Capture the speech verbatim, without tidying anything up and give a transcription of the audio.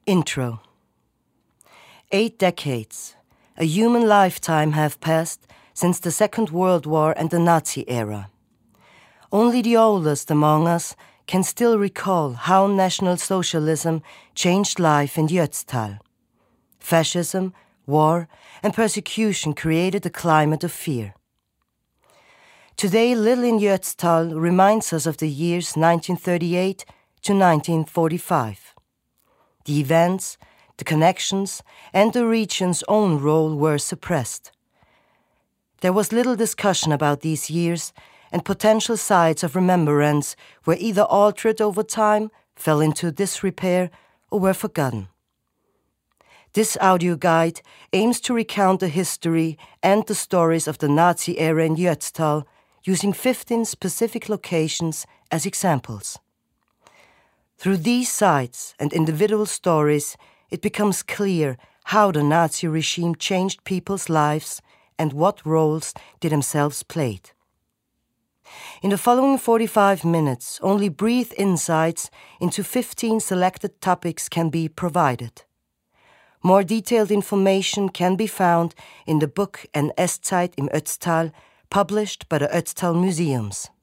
Intro. Eight decades, a human lifetime have passed since the Second World War and the Nazi era. Only the oldest among us can still recall how National Socialism changed life in the Ötztal. Fascism, war, and persecution created a climate of fear. Today, Little in the Ötztal reminds us of the years nineteen thirty-eight to nineteen forty-five. The events, the connections, and the region's own role were suppressed. There was little discussion about these years, and potential sites of remembrance were either altered over time, fell into disrepair, or were forgotten. This audio guide aims to recount the history and the stories of the Nazi era in the Ötztal, using fifteen specific locations as examples. Through these sites and individual stories, it becomes clear how the Nazi regime changed people's lives and what roles they themselves played. In the following forty-five minutes, only brief insights into fifteen selected topics can be provided. More detailed information can be found in the book An Esszeit im Ötztal, published by the Ötztal Museums.